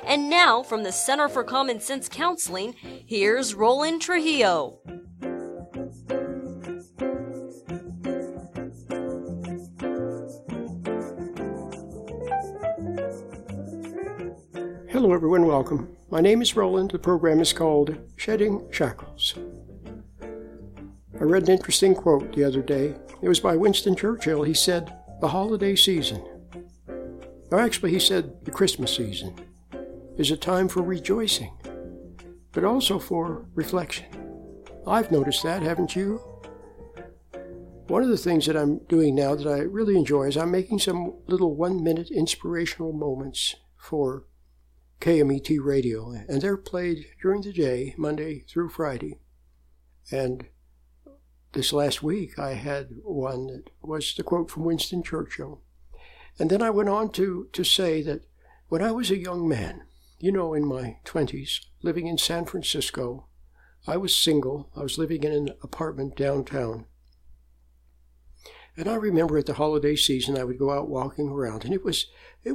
And now, from the Center for Common Sense Counseling, here's Roland Trujillo. Hello everyone, welcome. My name is Roland. The program is called Shedding Shackles. I read an interesting quote the other day. It was by Winston Churchill. He said, "The holiday season," or actually he said the Christmas season, is a time for rejoicing, but also for reflection. I've noticed that, haven't you? One of the things that I'm doing now that I really enjoy is I'm making some little 1-minute inspirational moments for KMET radio, and they're played during the day, Monday through Friday. And this last week I had one that was the quote from Winston Churchill. And then I went on to say that when I was a young man, in my 20s, living in San Francisco, I was single. I was living in an apartment downtown. And I remember at the holiday season I would go out walking around, and it was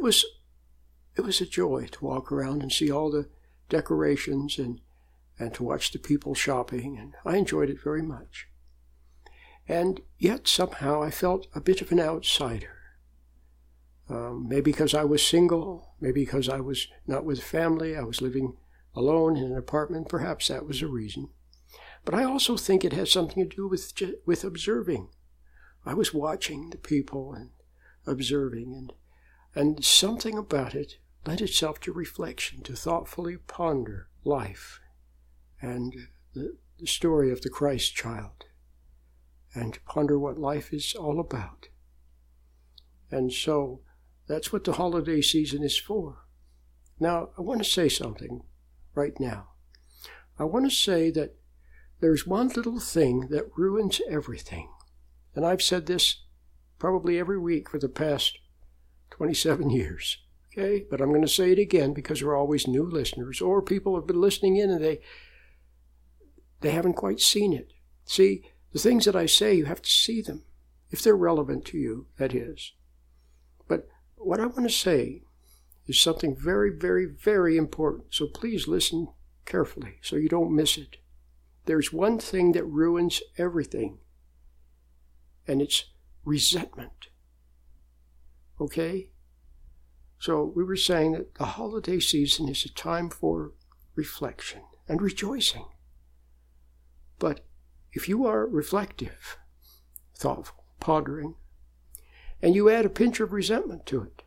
a joy to walk around and see all the decorations and to watch the people shopping, and I enjoyed it very much. And yet somehow I felt a bit of an outsider. Maybe because I was single, maybe because I was not with family, I was living alone in an apartment, perhaps that was a reason. But I also think it has something to do with observing. I was watching the people and observing, and something about it led itself to reflection, to thoughtfully ponder life and the story of the Christ child, and to ponder what life is all about. And so that's what the holiday season is for. Now, I want to say something right now. I want to say that there's one little thing that ruins everything. And I've said this probably every week for the past 27 years. Okay, but I'm going to say it again because there are always new listeners, or people have been listening in and they haven't quite seen it. See, the things that I say, you have to see them, if they're relevant to you, that is. But what I want to say is something very, very, very important, so please listen carefully so you don't miss it. There's one thing that ruins everything, and it's resentment. Okay? So we were saying that the holiday season is a time for reflection and rejoicing. But if you are reflective, thoughtful, pondering, and you add a pinch of resentment to it,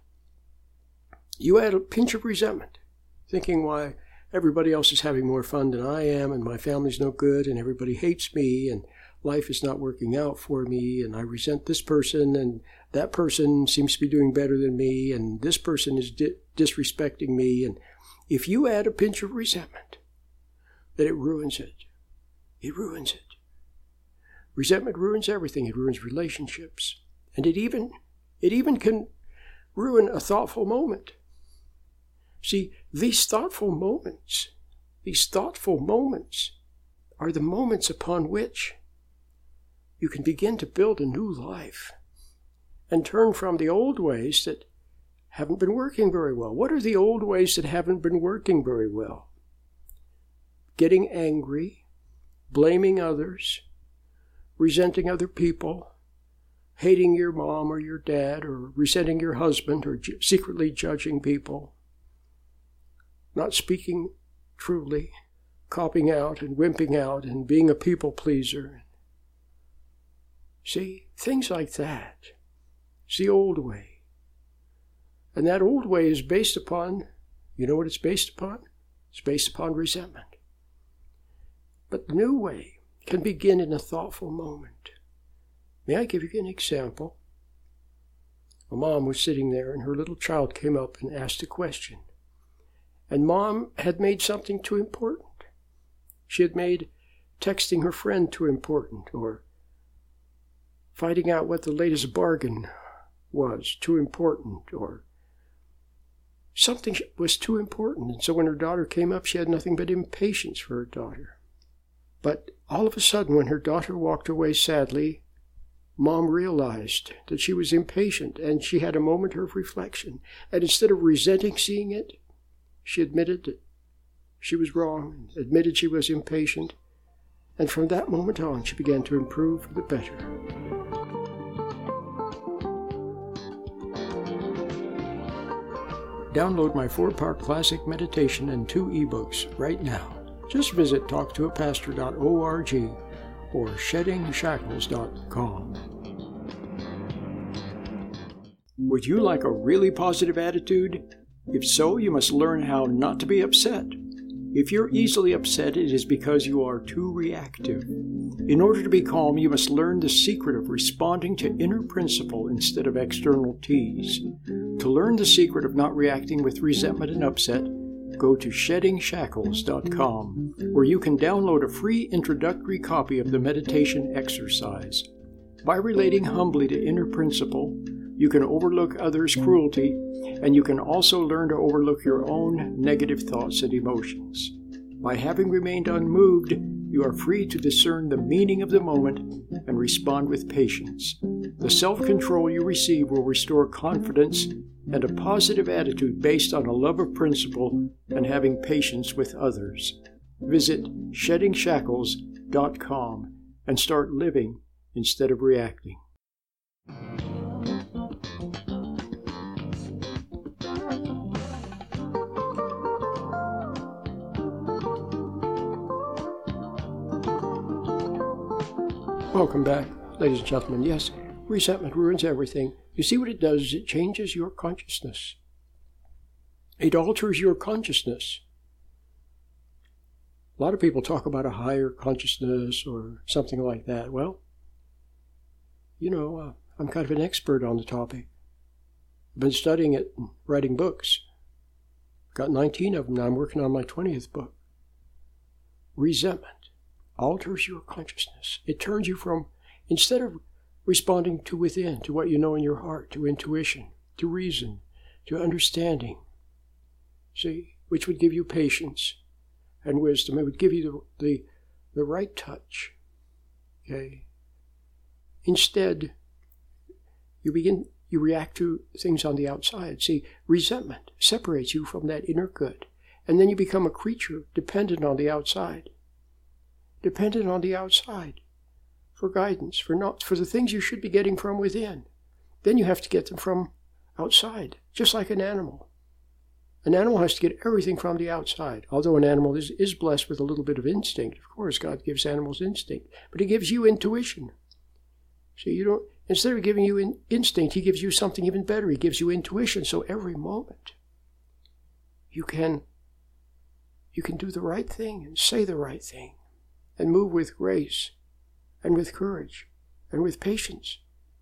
thinking why everybody else is having more fun than I am, and my family's no good, and everybody hates me, and life is not working out for me, and I resent this person, and that person seems to be doing better than me, and this person is disrespecting me. And if you add a pinch of resentment, that it ruins it. It ruins it. Resentment ruins everything. It ruins relationships. And it even can ruin a thoughtful moment. See, these thoughtful moments are the moments upon which you can begin to build a new life and turn from the old ways that haven't been working very well. What are the old ways that haven't been working very well? Getting angry, blaming others, resenting other people, hating your mom or your dad, or resenting your husband, or secretly judging people, not speaking truly, copping out and wimping out and being a people pleaser. See, things like that. It's the old way. And that old way is based upon, you know what it's based upon? It's based upon resentment. But the new way can begin in a thoughtful moment. May I give you an example? A mom was sitting there and her little child came up and asked a question. And mom had made something too important. She had made texting her friend too important, or finding out what the latest bargain was too important, or something was too important. And so when her daughter came up, she had nothing but impatience for her daughter. But all of a sudden, when her daughter walked away sadly, Mom realized that she was impatient, and she had a moment of reflection. And instead of resenting seeing it, she admitted that she was wrong, admitted she was impatient, and from that moment on, she began to improve for the better. Download my 4-part classic meditation and 2 ebooks right now. Just visit talktoapastor.org or sheddingshackles.com. Would you like a really positive attitude? If so, you must learn how not to be upset. If you're easily upset, it is because you are too reactive. In order to be calm, you must learn the secret of responding to inner principle instead of external tease. To learn the secret of not reacting with resentment and upset, go to sheddingshackles.com, where you can download a free introductory copy of the meditation exercise. By relating humbly to inner principle, you can overlook others' cruelty, and you can also learn to overlook your own negative thoughts and emotions. By having remained unmoved, you are free to discern the meaning of the moment and respond with patience. The self-control you receive will restore confidence and a positive attitude based on a love of principle and having patience with others. Visit sheddingshackles.com and start living instead of reacting. Welcome back, ladies and gentlemen. Yes, resentment ruins everything. You see what it does? It changes your consciousness. It alters your consciousness. A lot of people talk about a higher consciousness or something like that. Well, I'm kind of an expert on the topic. I've been studying it and writing books. Got 19 of them now. I'm working on my 20th book. Resentment alters your consciousness. It turns you from, instead of responding to within, to what you know in your heart, to intuition, to reason, to understanding, see, which would give you patience and wisdom. It would give you the right touch. Okay. Instead, you react to things on the outside. See, resentment separates you from that inner good, and then you become a creature dependent on the outside. Dependent on the outside for guidance, for the things you should be getting from within. Then you have to get them from outside, just like an animal. An animal has to get everything from the outside. Although an animal is blessed with a little bit of instinct. Of course, God gives animals instinct, but He gives you intuition. So instead of giving you instinct, He gives you something even better. He gives you intuition. So every moment you can do the right thing and say the right thing and move with grace and with courage and with patience.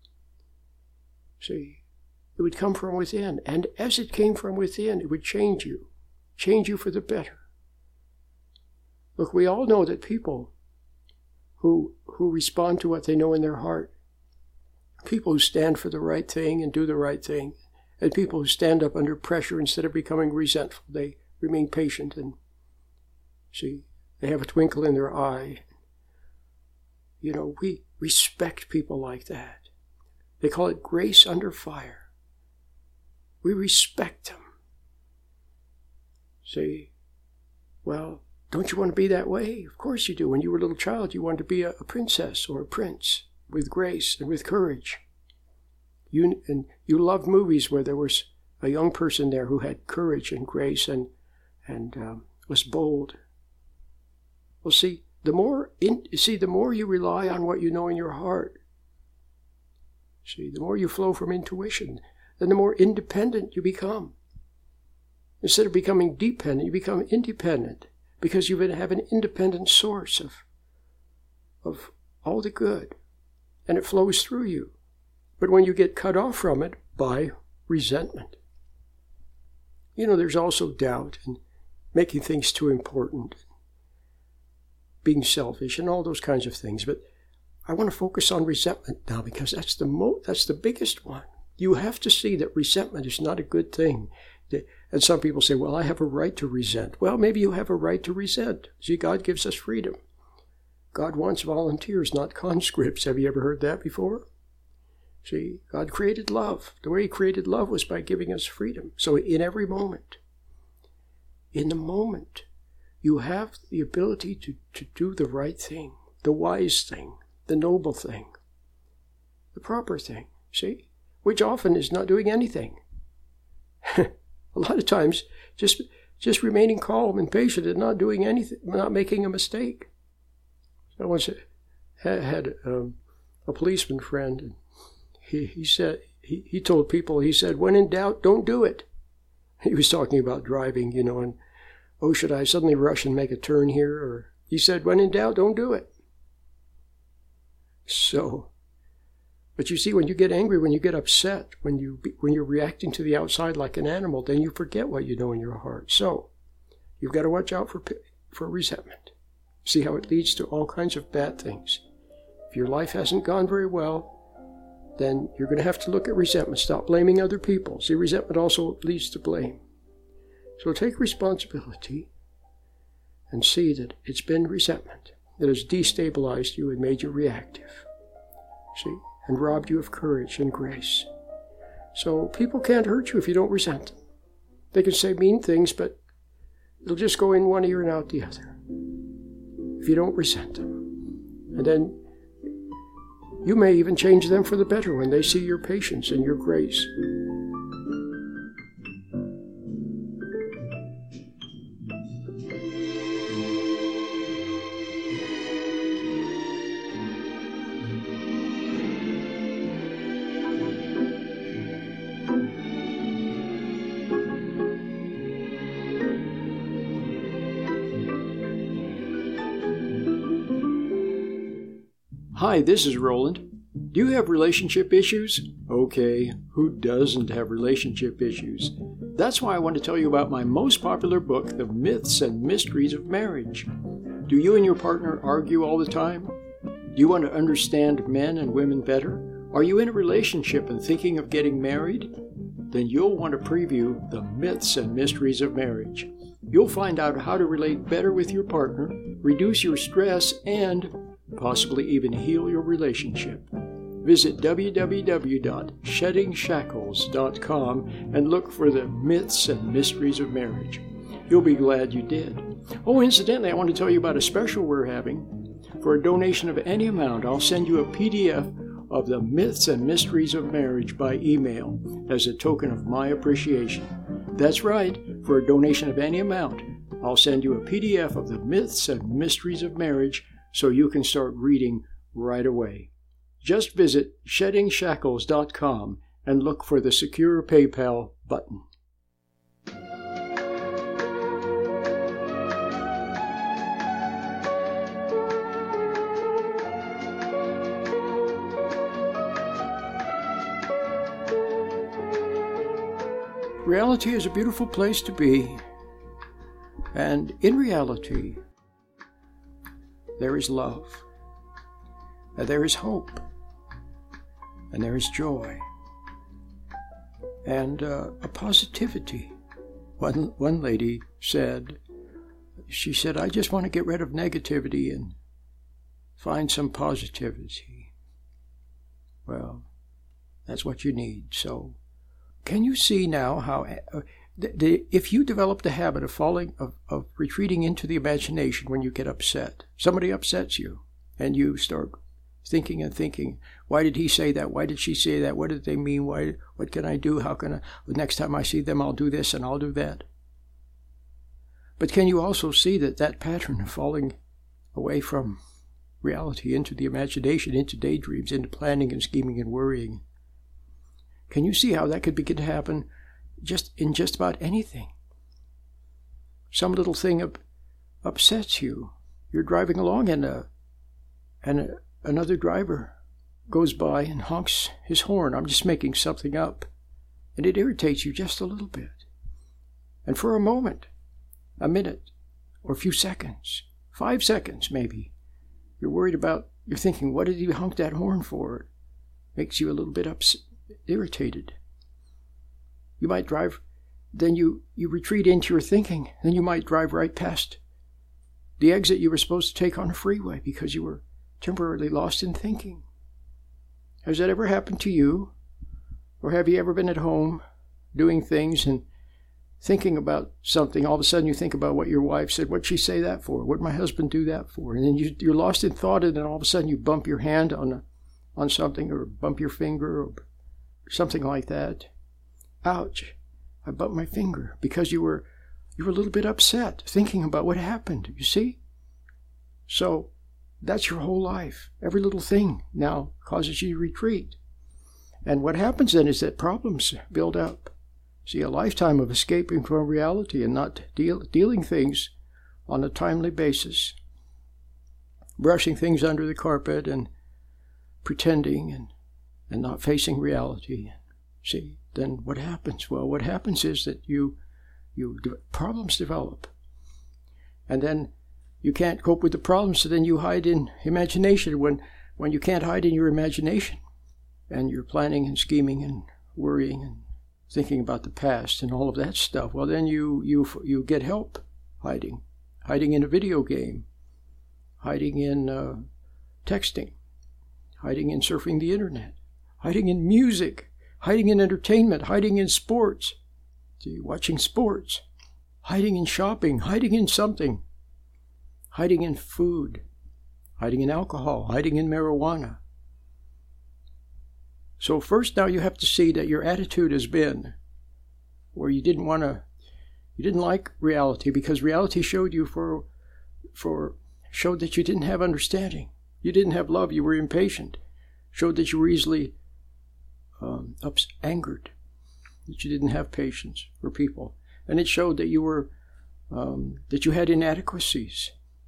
See, it would come from within, and as it came from within, it would change you for the better. Look, we all know that people who respond to what they know in their heart, people who stand for the right thing and do the right thing, and people who stand up under pressure instead of becoming resentful, they remain patient and, see, they have a twinkle in their eye. We respect people like that. They call it grace under fire. We respect them. See, well, don't you want to be that way? Of course you do. When you were a little child, you wanted to be a princess or a prince with grace and with courage. You loved movies where there was a young person there who had courage and grace and was bold. Well, see, the more you rely on what you know in your heart, see, the more you flow from intuition, then the more independent you become. Instead of becoming dependent, you become independent because you have an independent source of all the good, and it flows through you. But when you get cut off from it by resentment, there's also doubt and making things too important, being selfish, and all those kinds of things. But I want to focus on resentment now because that's the biggest one. You have to see that resentment is not a good thing. And some people say, well, I have a right to resent. Well, maybe you have a right to resent. See, God gives us freedom. God wants volunteers, not conscripts. Have you ever heard that before? See, God created love. The way He created love was by giving us freedom. So in every moment, in the moment, you have the ability to do the right thing, the wise thing, the noble thing, the proper thing, see? Which often is not doing anything. A lot of times, just remaining calm and patient and not doing anything, not making a mistake. I once had a policeman friend, and he said, he told people, he said, when in doubt, don't do it. He was talking about driving, and, should I suddenly rush and make a turn here? Or he said, when in doubt, don't do it. So, but you see, when you get angry, when you get upset, when you're reacting to the outside like an animal, then you forget what you know in your heart. So, you've got to watch out for resentment. See how it leads to all kinds of bad things. If your life hasn't gone very well, then you're going to have to look at resentment. Stop blaming other people. See, resentment also leads to blame. So take responsibility and see that it's been resentment that has destabilized you and made you reactive. See, and robbed you of courage and grace. So people can't hurt you if you don't resent them. They can say mean things, but it'll just go in one ear and out the other if you don't resent them. And then you may even change them for the better when they see your patience and your grace. Hi, this is Roland. Do you have relationship issues? Okay, who doesn't have relationship issues? That's why I want to tell you about my most popular book, The Myths and Mysteries of Marriage. Do you and your partner argue all the time? Do you want to understand men and women better? Are you in a relationship and thinking of getting married? Then you'll want to preview The Myths and Mysteries of Marriage. You'll find out how to relate better with your partner, reduce your stress, and possibly even heal your relationship. Visit www.sheddingshackles.com and look for the Myths and Mysteries of Marriage. You'll be glad you did. Oh, incidentally, I want to tell you about a special we're having. For a donation of any amount, I'll send you a PDF of the Myths and Mysteries of Marriage by email as a token of my appreciation. That's right, for a donation of any amount, I'll send you a PDF of the Myths and Mysteries of Marriage so you can start reading right away. Just visit sheddingshackles.com and look for the Secure PayPal button. Reality is a beautiful place to be, and in reality, there is love, and there is hope, and there is joy, and a positivity. One lady said, I just want to get rid of negativity and find some positivity. Well, that's what you need. So, can you see now how if you develop the habit of retreating into the imagination when you get upset, somebody upsets you, and you start thinking and thinking, why did he say that? Why did she say that? What did they mean? What can I do? How can I? Next time I see them, I'll do this and I'll do that. But can you also see that pattern of falling away from reality into the imagination, into daydreams, into planning and scheming and worrying? Can you see how that could begin to happen in just about anything? Some little thing upsets you. You're driving along and another driver goes by and honks his horn. I'm just making something up. And it irritates you just a little bit. And for a moment, a minute, or a few seconds, 5 seconds maybe, you're thinking, what did he honk that horn for? Makes you a little bit irritated. You might drive, then you retreat into your thinking, then you might drive right past the exit you were supposed to take on a freeway because you were temporarily lost in thinking. Has that ever happened to you? Or have you ever been at home doing things and thinking about something, all of a sudden you think about what your wife said. What'd she say that for? What'd my husband do that for? And then you're lost in thought, and then all of a sudden you bump your hand on something, or bump your finger, or something like that. Ouch, I bumped my finger because you were a little bit upset thinking about what happened, you see? So that's your whole life. Every little thing now causes you to retreat. And what happens then is that problems build up. See, a lifetime of escaping from reality and not dealing things on a timely basis, brushing things under the carpet and pretending and not facing reality. See, then what happens? Well, what happens is that problems develop. And then you can't cope with the problems, so then you hide in imagination. When you can't hide in your imagination, and you're planning and scheming and worrying and thinking about the past and all of that stuff, well, then you get help hiding in a video game, hiding in texting, hiding in surfing the internet, hiding in music, hiding in entertainment, hiding in sports, watching sports, hiding in shopping, hiding in something, hiding in food, hiding in alcohol, hiding in marijuana. So first, now you have to see that your attitude has been where you didn't like reality, because reality showed that you didn't have understanding. You didn't have love. You were impatient. Showed that you were easily angered, that you didn't have patience for people. And it showed that you had inadequacies.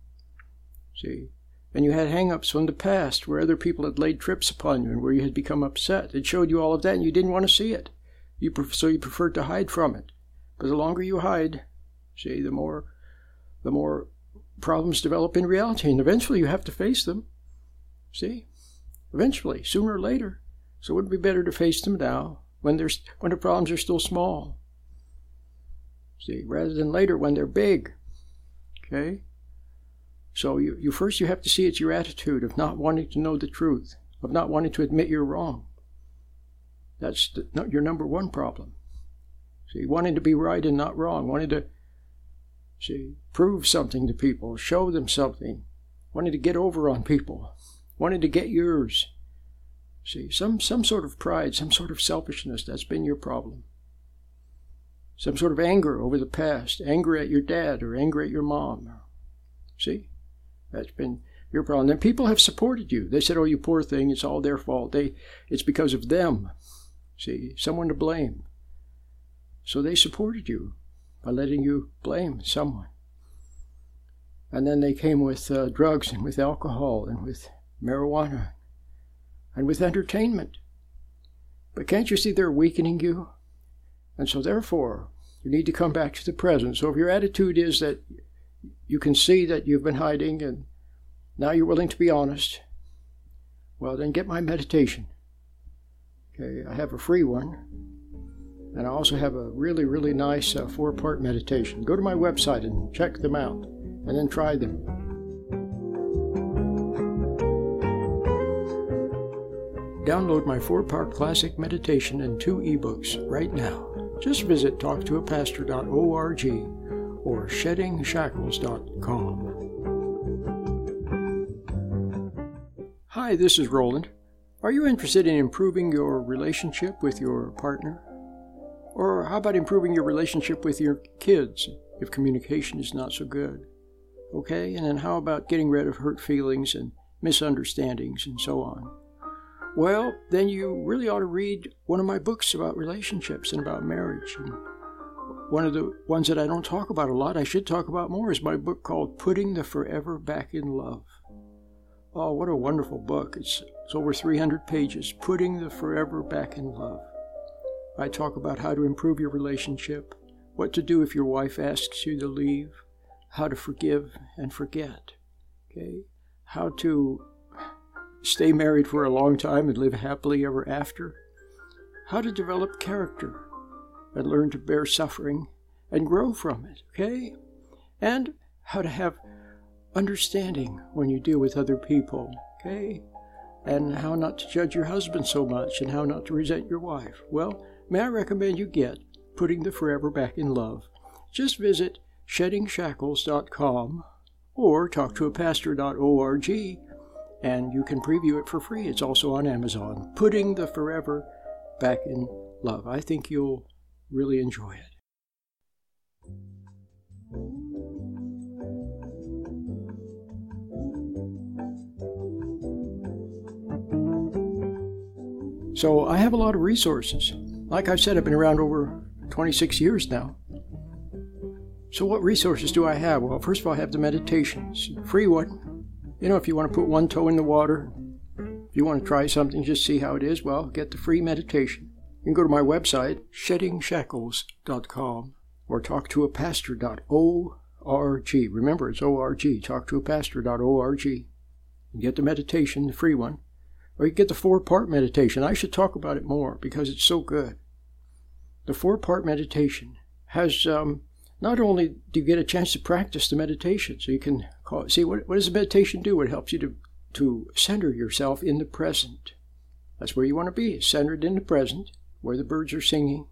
See? And you had hang-ups from the past where other people had laid trips upon you and where you had become upset. It showed you all of that, and you didn't want to see it. So you preferred to hide from it. But the longer you hide, see, the more problems develop in reality, and eventually you have to face them. See? Eventually, sooner or later. So it would be better to face them now when the problems are still small. See, rather than later when they're big. Okay? So you first have to see it's your attitude of not wanting to know the truth, of not wanting to admit you're wrong. That's your number one problem. See, wanting to be right and not wrong, wanting to prove something to people, show them something, wanting to get over on people, wanting to get yours. See, some sort of pride, some sort of selfishness, that's been your problem. Some sort of anger over the past, anger at your dad or anger at your mom. See? That's been your problem. And people have supported you. They said, oh, you poor thing, it's all their fault. It's because of them. See, someone to blame. So they supported you by letting you blame someone. And then they came with drugs and with alcohol and with marijuana and with entertainment. But can't you see they're weakening you? And so therefore, you need to come back to the present. So if your attitude is that you can see that you've been hiding and now you're willing to be honest, well, then get my meditation. Okay, I have a free one. And I also have a really, really nice 4-part meditation. Go to my website and check them out, and then try them. Download my 4-part classic meditation and 2 ebooks right now. Just visit talktoapastor.org or sheddingShackles.com. Hi, this is Roland. Are you interested in improving your relationship with your partner? Or how about improving your relationship with your kids if communication is not so good? Okay, and then how about getting rid of hurt feelings and misunderstandings and so on? Well, then you really ought to read one of my books about relationships and about marriage. And one of the ones that I don't talk about a lot, I should talk about more, is my book called Putting the Forever Back in Love. Oh, what a wonderful book. It's over 300 pages, Putting the Forever Back in Love. I talk about how to improve your relationship, what to do if your wife asks you to leave, how to forgive and forget, okay? How to stay married for a long time and live happily ever after, how to develop character and learn to bear suffering and grow from it, okay? And how to have understanding when you deal with other people, okay? And how not to judge your husband so much and how not to resent your wife. Well, may I recommend you get Putting the Forever Back in Love just visit sheddingshackles.com or talktoapastor.org, and you can preview it for free. It's also on Amazon. Putting the Forever Back in Love. I think you'll really enjoy it. So I have a lot of resources. Like I've said, I've been around over 26 years now. So what resources do I have? Well, first of all, I have the meditations. Free one. You know, if you want to put one toe in the water, if you want to try something, just see how it is, well, get the free meditation. You can go to my website, sheddingshackles.com, or talktoapastor.org. Remember, it's O-R-G, talktoapastor.org. And get the meditation, the free one. Or you get the 4-part meditation. I should talk about it more because it's so good. The 4-part meditation has, not only do you get a chance to practice the meditation, so you can see what does the meditation do? It helps you to center yourself in the present. That's where you want to be, centered in the present, where the birds are singing.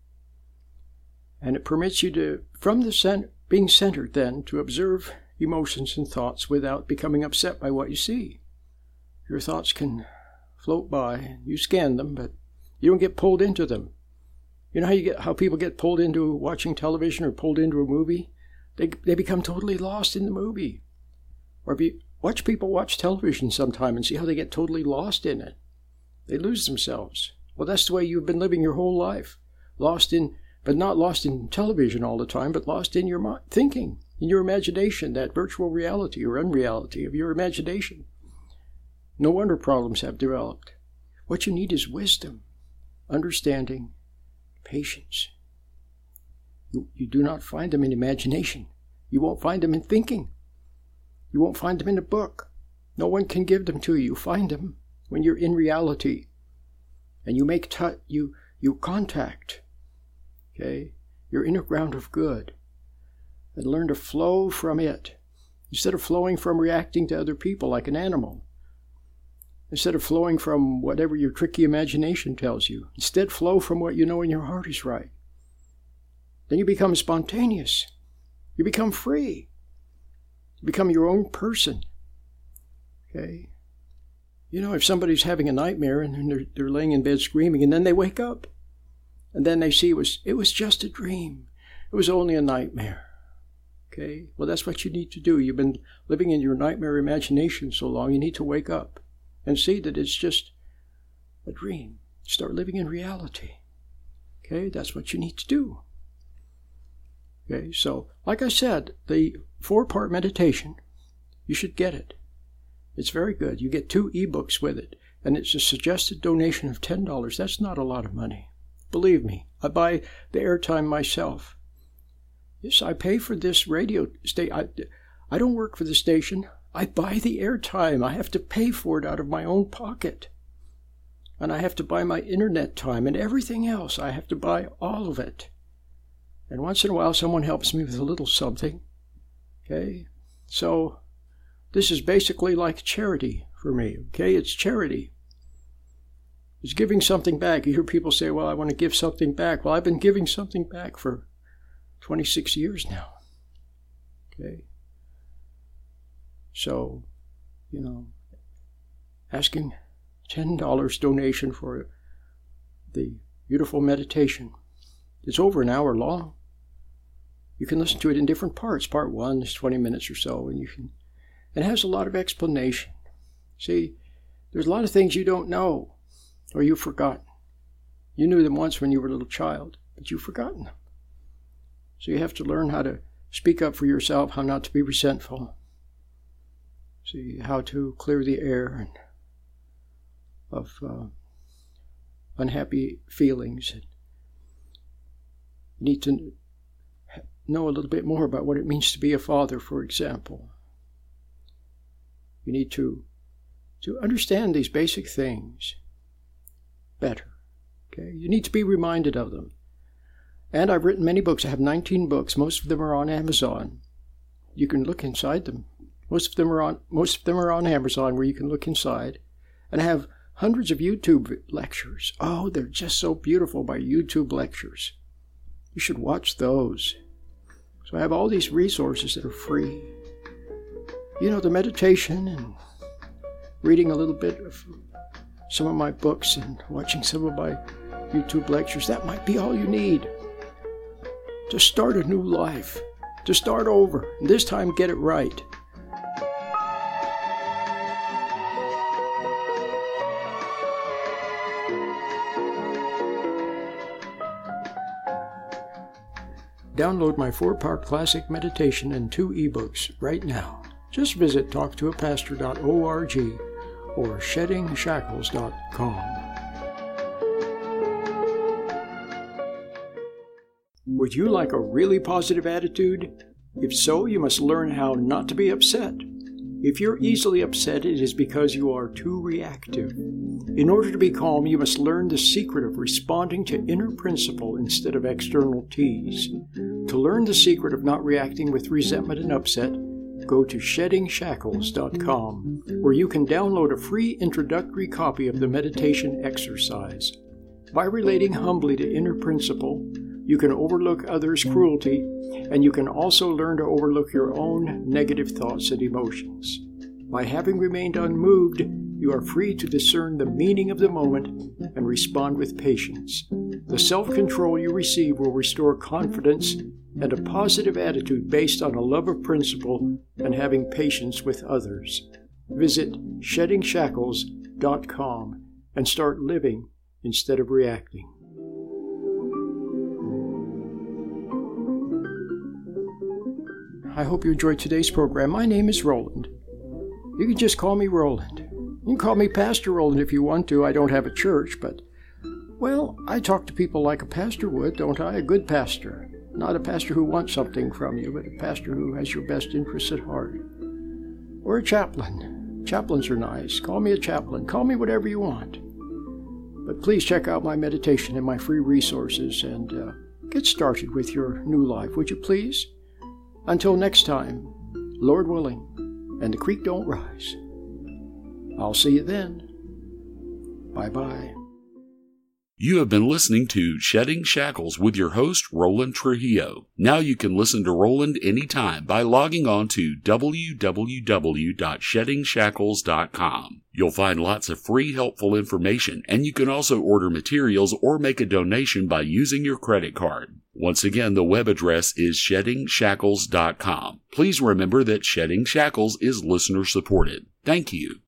And it permits you to, from the being centered then, to observe emotions and thoughts without becoming upset by what you see. Your thoughts can float by, you scan them, but you don't get pulled into them. You know how people get pulled into watching television or pulled into a movie? They become totally lost in the movie. Or watch people watch television sometime and see how they get totally lost in it. They lose themselves. Well, that's the way you've been living your whole life. But not lost in television all the time, but lost in your thinking, in your imagination, that virtual reality or unreality of your imagination. No wonder problems have developed. What you need is wisdom, understanding, patience. You do not find them in imagination. You won't find them in thinking. You won't find them in a book. No one can give them to you. You find them when you're in reality. And you make you contact, okay, your inner ground of good, and learn to flow from it, instead of flowing from reacting to other people like an animal. Instead of flowing from whatever your tricky imagination tells you. Instead, flow from what you know in your heart is right. Then you become spontaneous. You become free. You become your own person. Okay? You know, if somebody's having a nightmare and they're laying in bed screaming, and then they wake up, and then they see it was just a dream. It was only a nightmare. Okay? Well, that's what you need to do. You've been living in your nightmare imagination so long, you need to wake up and see that it's just a dream. Start living in reality. Okay? That's what you need to do. Okay? So, like I said, the 4-part meditation, you should get it. It's very good. You get 2 ebooks with it, and it's a suggested donation of $10. That's not a lot of money. Believe me, I buy the airtime myself. Yes, I pay for this radio station. I don't work for the station. I buy the airtime. I have to pay for it out of my own pocket. And I have to buy my internet time and everything else. I have to buy all of it. And once in a while, someone helps me with a little something. Okay? So, this is basically like charity for me. Okay? It's charity. It's giving something back. You hear people say, well, I want to give something back. Well, I've been giving something back for 26 years now. Okay? So, you know, asking $10 donation for the beautiful meditation. It's over an hour long. You can listen to it in different parts. Part 1 is 20 minutes or so, and it has a lot of explanation. See, there's a lot of things you don't know, or you've forgotten. You knew them once when you were a little child, but you've forgotten them. So you have to learn how to speak up for yourself, how not to be resentful. See, how to clear the air of unhappy feelings. You need to know a little bit more about what it means to be a father, for example. You need to understand these basic things better. Okay? You need to be reminded of them. And I've written many books. I have 19 books. Most of them are on Amazon. You can look inside them. Most of them are on Amazon, where you can look inside. And I have hundreds of YouTube lectures. Oh, they're just so beautiful, my YouTube lectures. You should watch those. So I have all these resources that are free. You know, the meditation and reading a little bit of some of my books and watching some of my YouTube lectures, that might be all you need to start a new life, to start over, and this time get it right. Download my 4-part classic meditation and 2 ebooks right now. Just visit talktoapastor.org or sheddingshackles.com. Would you like a really positive attitude? If so, you must learn how not to be upset. If you're easily upset, it is because you are too reactive. In order to be calm, you must learn the secret of responding to inner principle instead of external tease. To learn the secret of not reacting with resentment and upset, go to sheddingshackles.com, where you can download a free introductory copy of the meditation exercise. By relating humbly to inner principle, you can overlook others' cruelty, and you can also learn to overlook your own negative thoughts and emotions. By having remained unmoved, you are free to discern the meaning of the moment and respond with patience. The self-control you receive will restore confidence and a positive attitude based on a love of principle and having patience with others. Visit sheddingshackles.com and start living instead of reacting. I hope you enjoyed today's program. My name is Roland. You can just call me Roland. You can call me Pastor Roland if you want to. I don't have a church, but, well, I talk to people like a pastor would, don't I? A good pastor. Not a pastor who wants something from you, but a pastor who has your best interests at heart. Or a chaplain. Chaplains are nice. Call me a chaplain. Call me whatever you want. But please check out my meditation and my free resources and get started with your new life, would you please? Until next time, Lord willing, and the creek don't rise. I'll see you then. Bye-bye. You have been listening to Shedding Shackles with your host, Roland Trujillo. Now you can listen to Roland anytime by logging on to www.sheddingshackles.com. You'll find lots of free, helpful information, and you can also order materials or make a donation by using your credit card. Once again, the web address is sheddingshackles.com. Please remember that Shedding Shackles is listener-supported. Thank you.